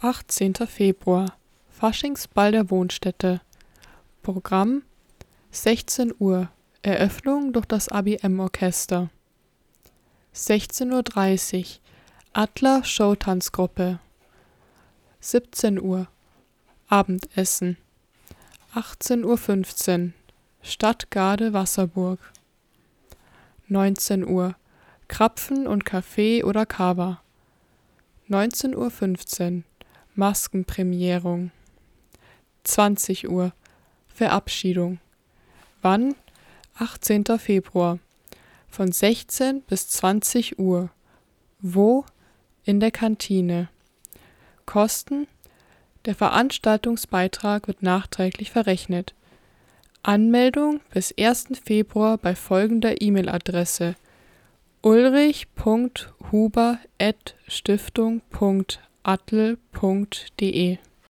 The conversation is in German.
18. Februar Faschingsball der Wohnstätte. Programm 16 Uhr Eröffnung durch das ABM-Orchester. 16:30 Uhr Adler Showtanzgruppe. 17 Uhr Abendessen. 18:15 Uhr Stadtgarde Wasserburg. 19 Uhr Krapfen und Kaffee oder Kava. 19:15 Uhr Maskenprämierung. 20 Uhr Verabschiedung. Wann? 18. Februar. Von 16 bis 20 Uhr. Wo? In der Kantine. Kosten? Der Veranstaltungsbeitrag wird nachträglich verrechnet. Anmeldung bis 1. Februar bei folgender E-Mail-Adresse: ulrich.huber@stiftung.atl.de